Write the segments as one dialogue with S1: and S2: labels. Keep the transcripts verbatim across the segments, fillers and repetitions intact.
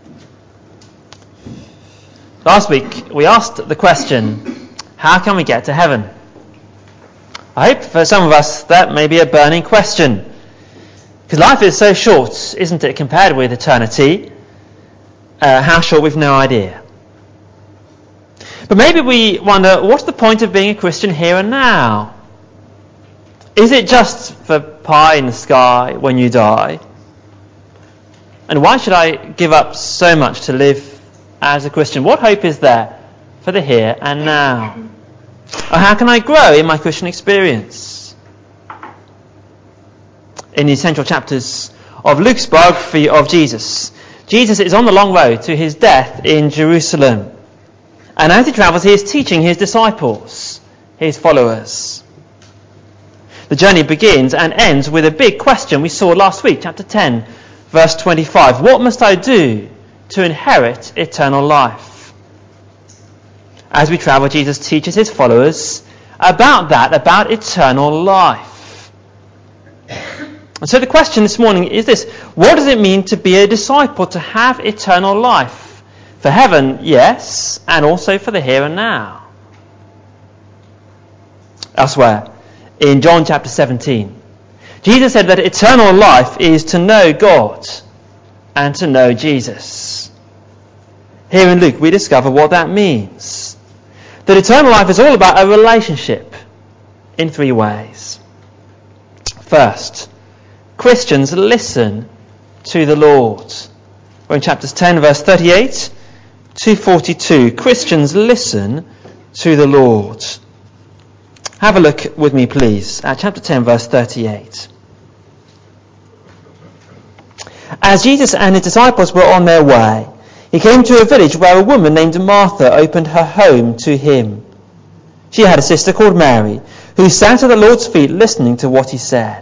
S1: Last week we asked the question, how can we get to heaven? I hope for some of us that may be a burning question. Because life is so short, isn't it, compared with eternity? Uh, how short, we've no idea. But maybe we wonder, what's the point of being a Christian here and now? Is it just for pie in the sky when you die? And why should I give up so much to live as a Christian? What hope is there for the here and now? Or how can I grow in my Christian experience? In the essential chapters of Luke's biography of Jesus, Jesus is on the long road to his death in Jerusalem. And as he travels, he is teaching his disciples, his followers. The journey begins and ends with a big question we saw last week, chapter ten, verse twenty-five. What must I do to inherit eternal life? As we travel, Jesus teaches his followers about that, about eternal life. And so the question this morning is this: what does it mean to be a disciple, to have eternal life? For heaven, yes, and also for the here and now. Elsewhere, in John chapter seventeen, Jesus said that eternal life is to know God and to know Jesus. Here in Luke, we discover what that means. That eternal life is all about a relationship in three ways. First, Christians listen to the Lord. We're in chapters ten, verse thirty-eight to forty-two. Christians listen to the Lord. Have a look with me, please, at chapter ten, verse thirty-eight. As Jesus and his disciples were on their way, he came to a village where a woman named Martha opened her home to him. She had a sister called Mary, who sat at the Lord's feet listening to what he said.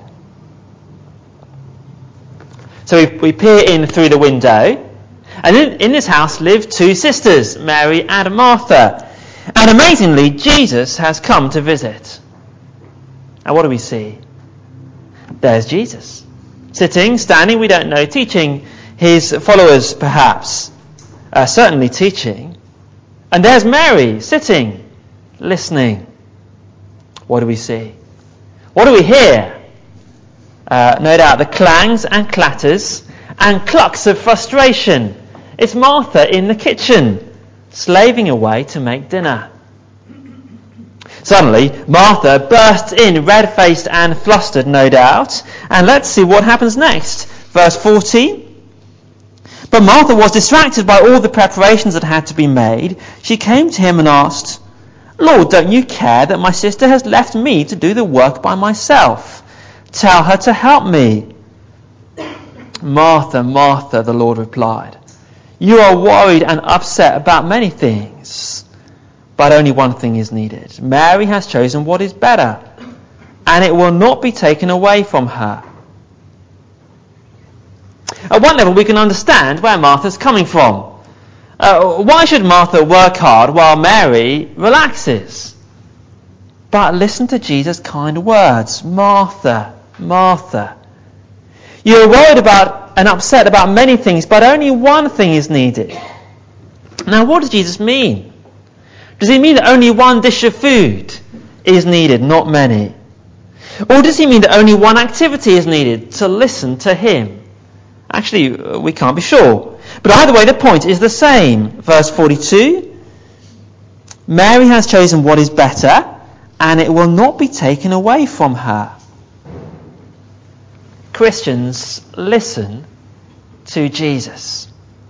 S1: So we, we peer in through the window, and in, in this house live two sisters, Mary and Martha. And amazingly, Jesus has come to visit. And what do we see? There's Jesus. Sitting, standing, we don't know, teaching his followers perhaps. Uh, certainly teaching. And there's Mary, sitting, listening. What do we see? What do we hear? Uh, no doubt the clangs and clatters and clucks of frustration. It's Martha in the kitchen, slaving away to make dinner. Suddenly, Martha bursts in, red-faced and flustered, no doubt. And let's see what happens next. Verse forty. But Martha was distracted by all the preparations that had to be made. She came to him and asked, "Lord, don't you care that my sister has left me to do the work by myself? Tell her to help me." "Martha, Martha," the Lord replied, "you are worried and upset about many things, but only one thing is needed. Mary has chosen what is better, and it will not be taken away from her." At one level, we can understand where Martha's coming from. Uh, why should Martha work hard while Mary relaxes? But listen to Jesus' kind words. Martha, Martha, you are worried about and upset about many things, but only one thing is needed. Now, what does Jesus mean? Does he mean that only one dish of food is needed, not many? Or does he mean that only one activity is needed, to listen to him? Actually, we can't be sure. But either way, the point is the same. Verse forty-two, Mary has chosen what is better, and it will not be taken away from her. Christians listen to Jesus.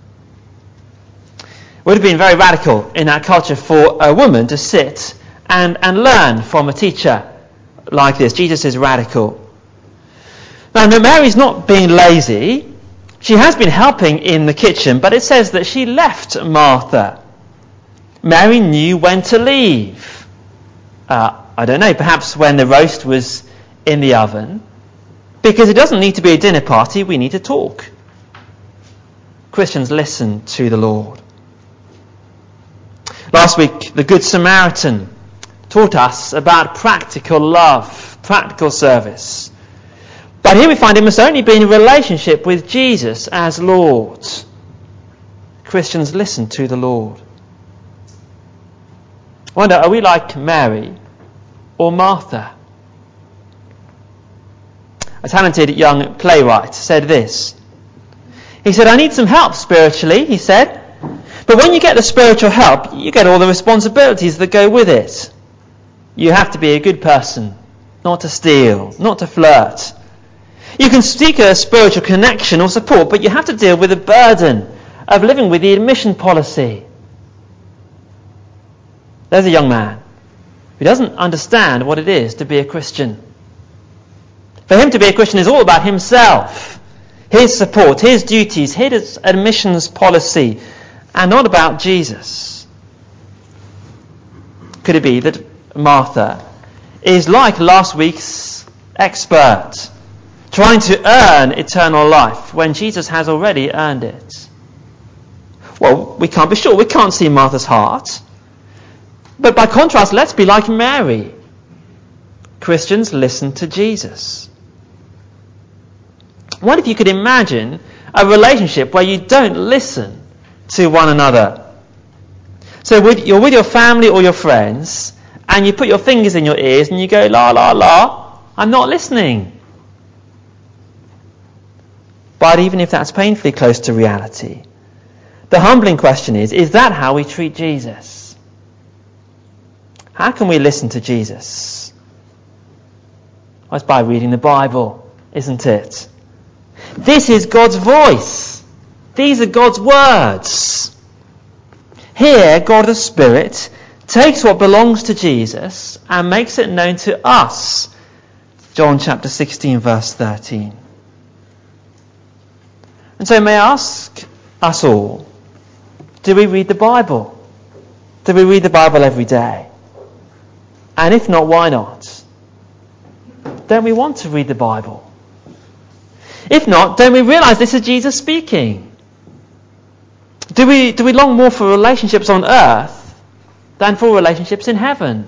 S1: It would have been very radical in that culture for a woman to sit and, and learn from a teacher like this. Jesus is radical. Now, Mary's not being lazy. She has been helping in the kitchen, but it says that she left Martha. Mary knew when to leave. Uh, I don't know, perhaps when the roast was in the oven. Because it doesn't need to be a dinner party, we need to talk. Christians listen to the Lord. Last week, the Good Samaritan taught us about practical love, practical service. But here we find it must only be in relationship with Jesus as Lord. Christians listen to the Lord. I wonder, are we like Mary or Martha? A talented young playwright said this. He said, I need some help spiritually, he said. But when you get the spiritual help, you get all the responsibilities that go with it. You have to be a good person, not to steal, not to flirt. You can seek a spiritual connection or support, but you have to deal with the burden of living with the admission policy. There's a young man who doesn't understand what it is to be a Christian. For him to be a Christian is all about himself, his support, his duties, his admissions policy, and not about Jesus. Could it be that Martha is like last week's expert, trying to earn eternal life when Jesus has already earned it? Well, we can't be sure. We can't see Martha's heart. But by contrast, let's be like Mary. Christians listen to Jesus. What if you could imagine a relationship where you don't listen to one another? So with, you're with your family or your friends, and you put your fingers in your ears and you go, la, la, la, I'm not listening. But even if that's painfully close to reality, the humbling question is, is that how we treat Jesus? How can we listen to Jesus? Well, it's by reading the Bible, isn't it? This is God's voice. These are God's words. Here, God the Spirit takes what belongs to Jesus and makes it known to us. John chapter sixteen, verse thirteen. And so may I ask us all, do we read the Bible? Do we read the Bible every day? And if not, why not? Don't we want to read the Bible? If not, don't we realise this is Jesus speaking? Do we, do we long more for relationships on earth than for relationships in heaven?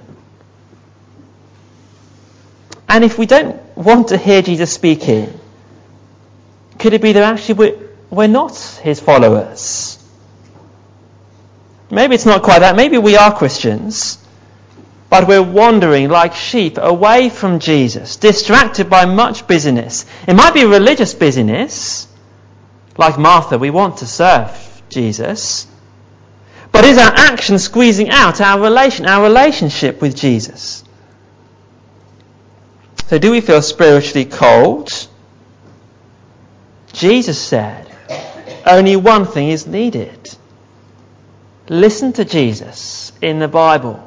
S1: And if we don't want to hear Jesus speaking, could it be that actually we're, we're not his followers? Maybe it's not quite that. Maybe we are Christians, but we're wandering like sheep away from Jesus, distracted by much busyness. It might be religious busyness. Like Martha, we want to serve Jesus. But is our action squeezing out our relation, our relationship with Jesus? So do we feel spiritually cold? Jesus said, only one thing is needed. Listen to Jesus in the Bible.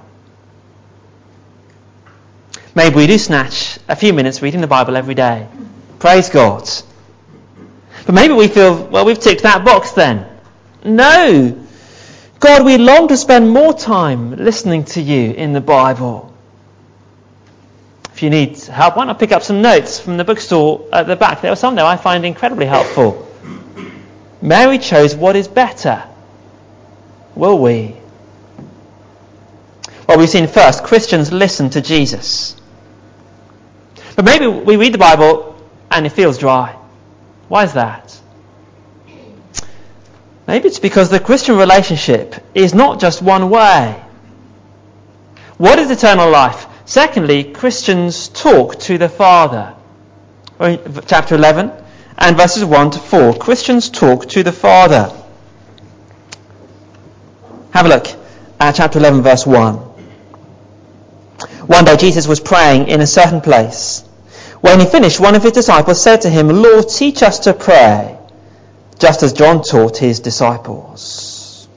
S1: Maybe we do snatch a few minutes reading the Bible every day. Praise God. But maybe we feel, well, we've ticked that box then. No. God, we long to spend more time listening to you in the Bible. If you need help, why not pick up some notes from the bookstore at the back? There were some there I find incredibly helpful. Mary chose what is better. Will we? Well, we've seen first, Christians listen to Jesus. But maybe we read the Bible and it feels dry. Why is that? Maybe it's because the Christian relationship is not just one way. What is eternal life? Secondly, Christians talk to the Father. Chapter eleven and verses one to four. Christians talk to the Father. Have a look at chapter eleven, verse one. One day Jesus was praying in a certain place. When he finished, one of his disciples said to him, Lord, teach us to pray, just as John taught his disciples.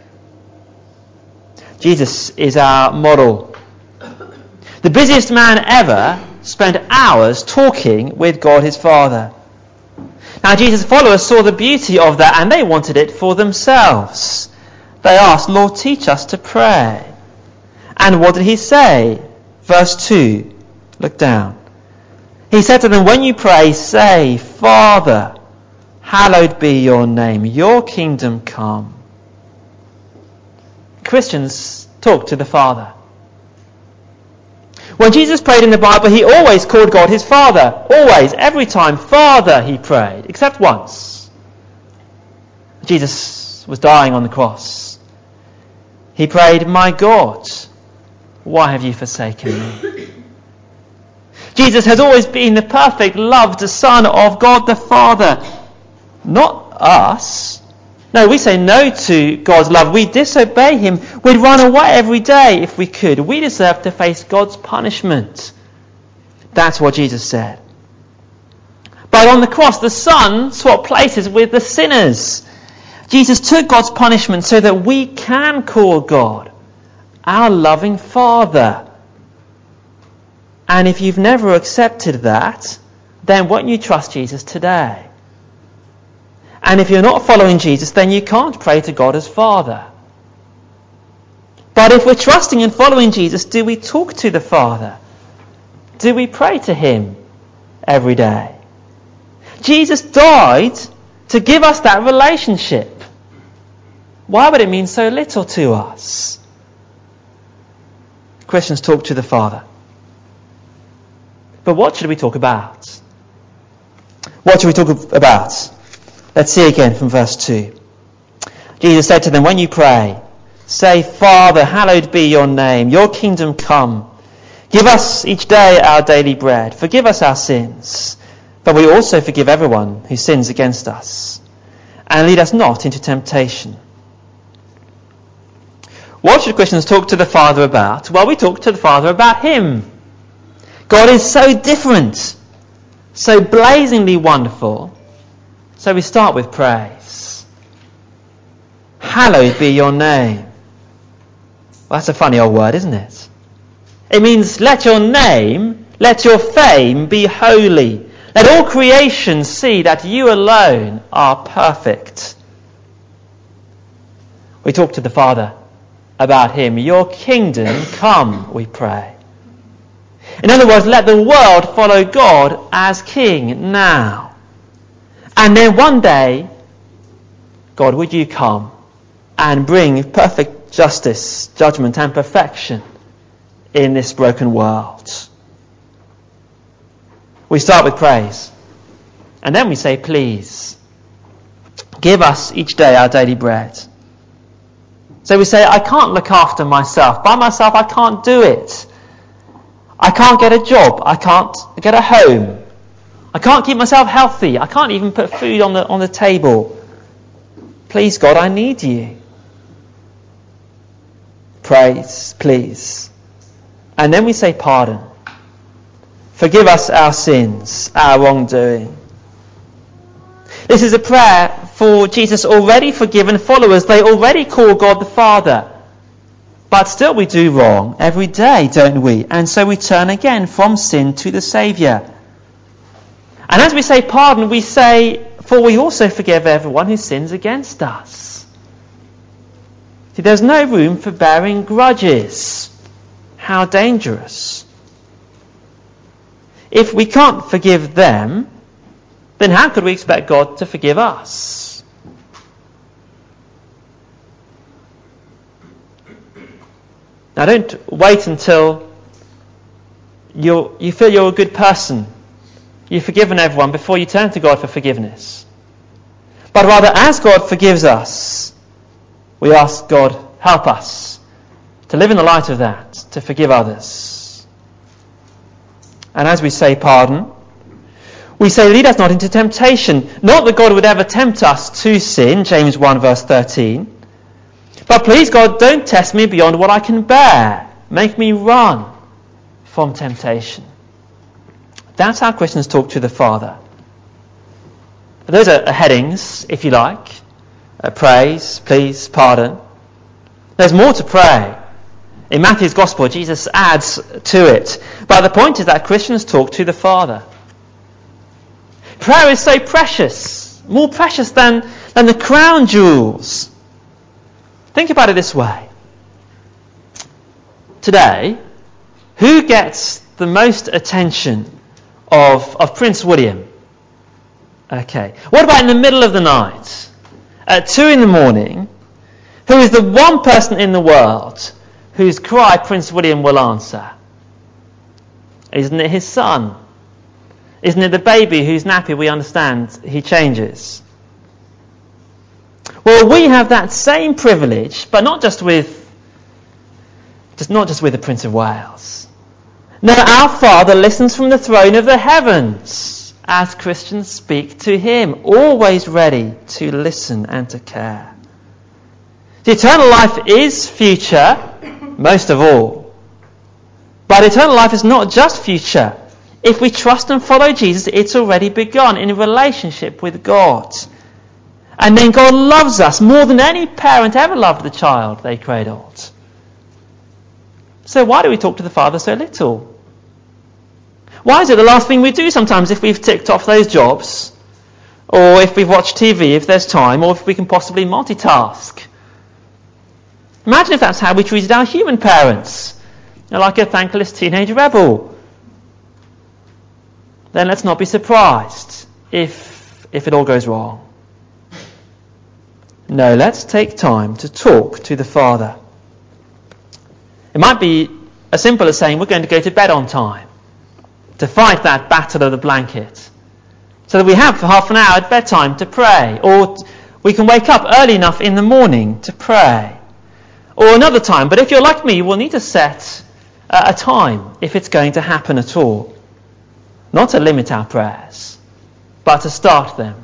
S1: Jesus is our model. The busiest man ever spent hours talking with God his Father. Now Jesus' followers saw the beauty of that and they wanted it for themselves. They asked, Lord, teach us to pray. And what did he say? Verse two. Look down. He said to them, when you pray, say, Father, hallowed be your name, your kingdom come. Christians talk to the Father. When Jesus prayed in the Bible, he always called God his Father. Always, every time, Father, he prayed, except once. Jesus was dying on the cross, he prayed, "My God, why have you forsaken me?" Jesus has always been the perfect loved Son of God the Father, not us. No, we say no to God's love. We disobey him. We'd run away every day if we could. We deserve to face God's punishment. That's what Jesus said. But on the cross, the Son swapped places with the sinners. Jesus took God's punishment so that we can call God our loving Father. And if you've never accepted that, then won't you trust Jesus today? And if you're not following Jesus, then you can't pray to God as Father. But if we're trusting and following Jesus, do we talk to the Father? Do we pray to him every day? Jesus died to give us that relationship. Why would it mean so little to us? Christians talk to the Father. But what should we talk about? What should we talk about? Let's see again from verse two. Jesus said to them, "When you pray, say, 'Father, hallowed be your name. Your kingdom come. Give us each day our daily bread. Forgive us our sins, but we also forgive everyone who sins against us. And lead us not into temptation.'" What should Christians talk to the Father about? Well, we talk to the Father about him. God is so different, so blazingly wonderful. So we start with praise. Hallowed be your name. Well, that's a funny old word, isn't it? It means let your name, let your fame be holy. Let all creation see that you alone are perfect. We talk to the Father about him. Your kingdom come, we pray. In other words, let the world follow God as King now. And then one day, God, would you come and bring perfect justice, judgment and perfection in this broken world? We start with praise. And then we say, "Please, give us each day our daily bread." So we say, I can't look after myself. By myself, I can't do it. I can't get a job. I can't get a home. I can't keep myself healthy. I can't even put food on the on the table. Please, God, I need you. Praise, please. And then we say pardon. Forgive us our sins, our wrongdoing. This is a prayer for Jesus' already forgiven followers. They already call God the Father. But still we do wrong every day, don't we? And so we turn again from sin to the Saviour. And as we say pardon, we say, "For we also forgive everyone who sins against us." See, there's no room for bearing grudges. How dangerous. If we can't forgive them, then how could we expect God to forgive us? Now don't wait until you're, you feel you're a good person, you've forgiven everyone, before you turn to God for forgiveness. But rather, as God forgives us, we ask God, help us to live in the light of that, to forgive others. And as we say pardon, we say, lead us not into temptation. Not that God would ever tempt us to sin, James one verse thirteen. But please God, don't test me beyond what I can bear. Make me run from temptation. That's how Christians talk to the Father. Those are headings, if you like. Uh, praise, please, pardon. There's more to pray. In Matthew's Gospel, Jesus adds to it. But the point is that Christians talk to the Father. Prayer is so precious, more precious than, than the crown jewels. Think about it this way. Today, who gets the most attention of, of Prince William? Okay. What about in the middle of the night? At two in the morning, who is the one person in the world whose cry Prince William will answer? Isn't it his son? Isn't it the baby whose nappy we understand he changes? Well, we have that same privilege, but not just with, just not just with the Prince of Wales. No, our Father listens from the throne of the heavens as Christians speak to him, always ready to listen and to care. The eternal life is future, most of all. But eternal life is not just future. If we trust and follow Jesus, it's already begun in a relationship with God. And then God loves us more than any parent ever loved the child they cradled. So why do we talk to the Father so little? Why is it the last thing we do sometimes if we've ticked off those jobs, or if we've watched T V if there's time, or if we can possibly multitask? Imagine if that's how we treated our human parents, like a thankless teenage rebel. Then let's not be surprised if, if it all goes wrong. No, let's take time to talk to the Father. It might be as simple as saying we're going to go to bed on time, to fight that battle of the blanket, so that we have half an hour at bedtime to pray, or we can wake up early enough in the morning to pray. Or another time, but if you're like me, we'll need to set uh, a time if it's going to happen at all. Not to limit our prayers, but to start them.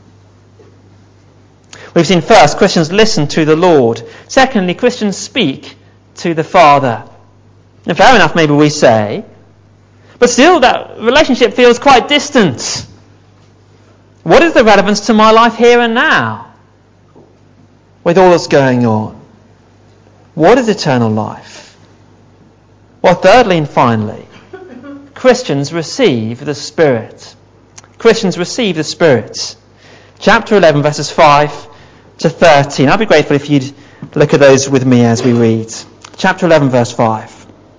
S1: We've seen first, Christians listen to the Lord. Secondly, Christians speak to the Father. And fair enough, maybe we say, but still that relationship feels quite distant. What is the relevance to my life here and now, with all that's going on? What is eternal life? Well, thirdly and finally, Christians receive the Spirit. Christians receive the Spirit. Chapter eleven, verses five to thirteen. I'd be grateful if you'd look at those with me as we read. Chapter eleven, verse five.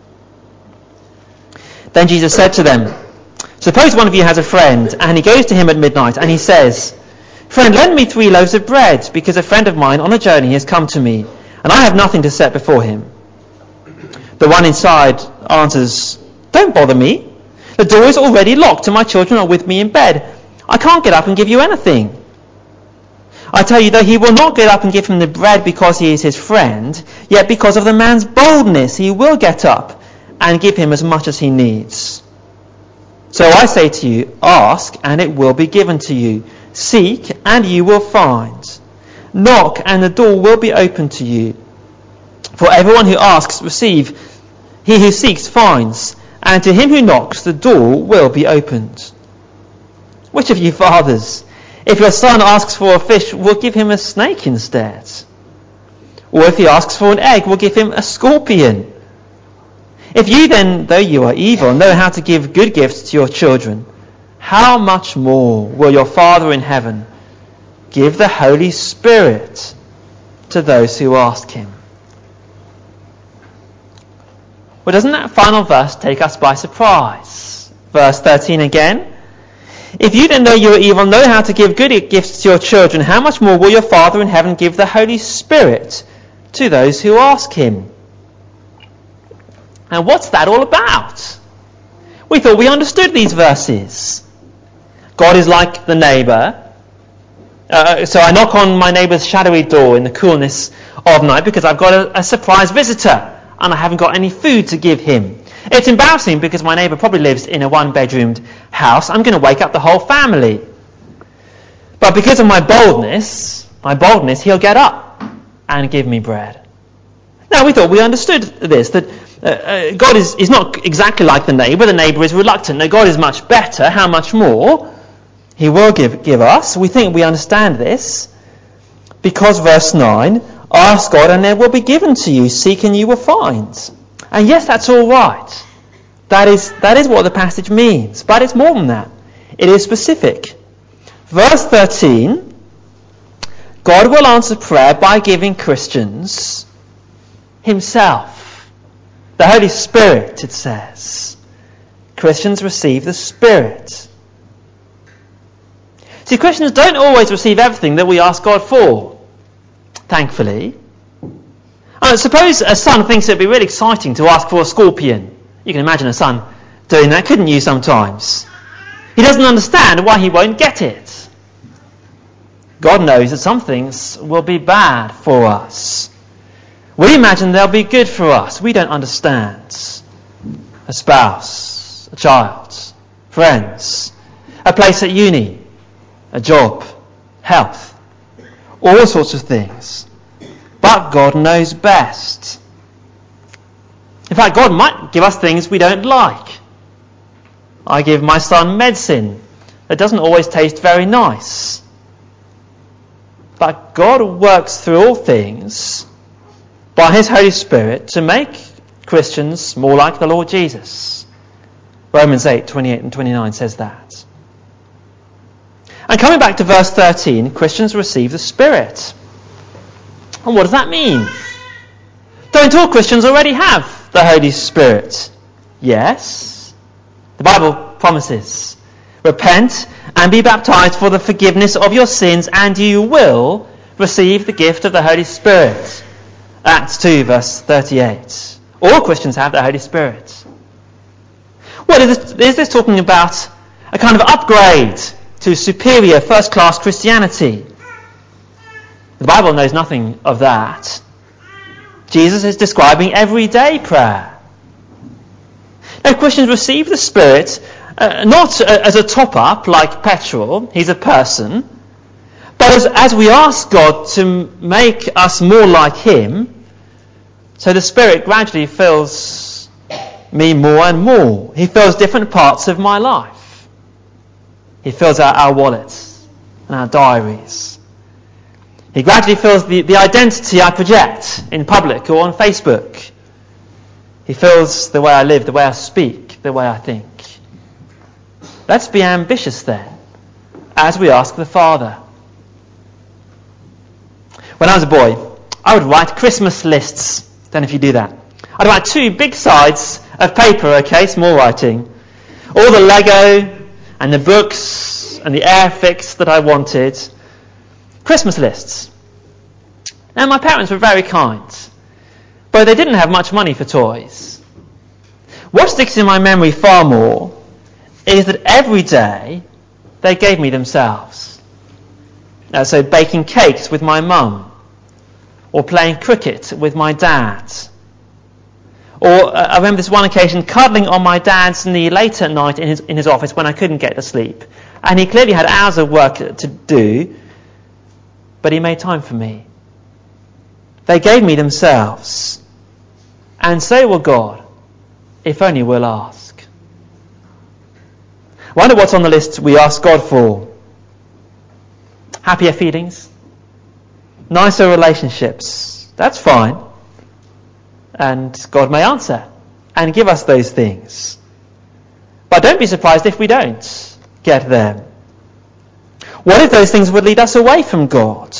S1: Then Jesus said to them, suppose one of you has a friend, and he goes to him at midnight, and he says, friend, lend me three loaves of bread, because a friend of mine on a journey has come to me, and I have nothing to set before him. The one inside answers, don't bother me. The door is already locked, and my children are with me in bed. I can't get up and give you anything. I tell you, though he will not get up and give him the bread because he is his friend, yet because of the man's boldness he will get up and give him as much as he needs. So I say to you, ask, and it will be given to you. Seek, and you will find. Knock, and the door will be opened to you. For everyone who asks, receives. He who seeks, finds. And to him who knocks, the door will be opened. Which of you fathers, if your son asks for a fish, will give him a snake instead? Or if he asks for an egg, will give him a scorpion? If you then, though you are evil, know how to give good gifts to your children, how much more will your Father in heaven give the Holy Spirit to those who ask him? Well, doesn't that final verse take us by surprise? Verse thirteen again. If you then, though you are evil, know how to give good gifts to your children, how much more will your Father in heaven give the Holy Spirit to those who ask him? And what's that all about? We thought we understood these verses. God is like the neighbour. Uh, so I knock on my neighbour's shadowy door in the coolness of night because I've got a, a surprise visitor and I haven't got any food to give him. It's embarrassing because my neighbour probably lives in a one-bedroomed house. I'm going to wake up the whole family. But because of my boldness, my boldness, he'll get up and give me bread. Now we thought we understood this, that uh, uh, God is, is not exactly like the neighbour. The neighbour is reluctant. No, God is much better. How much more he will give, give us? We think we understand this because verse nine, ask God and it will be given to you. Seek and you will find. And yes, that's all right. That is, that is what the passage means. But it's more than that. It is specific. Verse thirteen, God will answer prayer by giving Christians himself. The Holy Spirit, it says. Christians receive the Spirit. See, Christians don't always receive everything that we ask God for, thankfully. Uh, suppose a son thinks it would be really exciting to ask for a scorpion. You can imagine a son doing that, couldn't you, sometimes? He doesn't understand why he won't get it. God knows that some things will be bad for us. We imagine they'll be good for us. We don't understand. A spouse, a child, friends, a place at uni, a job, health, all sorts of things. But God knows best. In fact, God might give us things we don't like. I give my son medicine that doesn't always taste very nice. But God works through all things by his Holy Spirit to make Christians more like the Lord Jesus. Romans eight, twenty-eight and twenty-nine says that. And coming back to verse thirteen, Christians receive the Spirit. And what does that mean? Don't all Christians already have the Holy Spirit? Yes. The Bible promises, repent and be baptized for the forgiveness of your sins, and you will receive the gift of the Holy Spirit. Acts two, verse thirty-eight. All Christians have the Holy Spirit. What is this, is this talking about? A kind of upgrade to superior first-class Christianity? The Bible knows nothing of that. Jesus is describing everyday prayer. Now, Christians receive the Spirit uh, not as a top-up like petrol. He's a person. But as, as we ask God to make us more like him, so the Spirit gradually fills me more and more. He fills different parts of my life. He fills out our wallets and our diaries. He gradually fills the, the identity I project in public or on Facebook. He fills the way I live, the way I speak, the way I think. Let's be ambitious then, as we ask the Father. When I was a boy, I would write Christmas lists. Don't know if you do that. I'd write two big sides of paper, okay, small writing. All the Lego and the books and the Airfix that I wanted. Christmas lists. Now, my parents were very kind, but they didn't have much money for toys. What sticks in my memory far more is that every day they gave me themselves. Uh, so baking cakes with my mum, or playing cricket with my dad. Or uh, I remember this one occasion cuddling on my dad's knee late at night in his, in his office when I couldn't get to sleep. And he clearly had hours of work to do, but he made time for me. They gave me themselves. And so will God, if only we'll ask. I wonder what's on the list we ask God for. Happier feelings? Nicer relationships? That's fine. And God may answer and give us those things. But don't be surprised if we don't get them. What if those things would lead us away from God?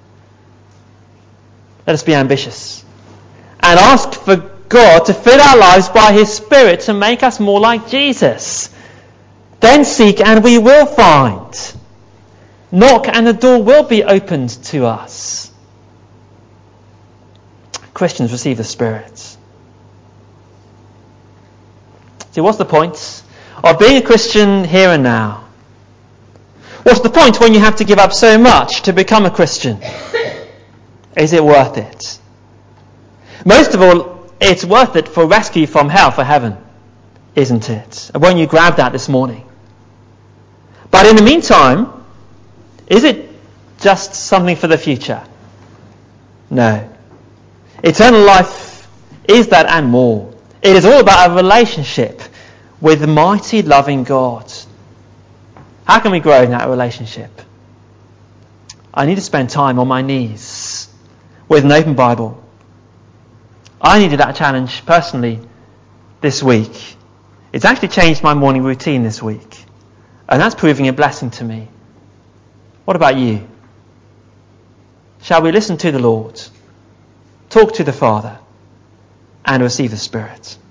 S1: Let us be ambitious and ask for God to fill our lives by his Spirit to make us more like Jesus. Then seek and we will find. Knock and the door will be opened to us. Christians receive the Spirit. See, what's the point of being a Christian here and now? What's the point when you have to give up so much to become a Christian? Is it worth it? Most of all, it's worth it for rescue from hell for heaven, isn't it? Won't you grab that this morning? But in the meantime, is it just something for the future? No. Eternal life is that and more. It is all about a relationship with the mighty, loving God. How can we grow in that relationship? I need to spend time on my knees with an open Bible. I needed that challenge personally this week. It's actually changed my morning routine this week. And that's proving a blessing to me. What about you? Shall we listen to the Lord, talk to the Father, and receive the Spirit?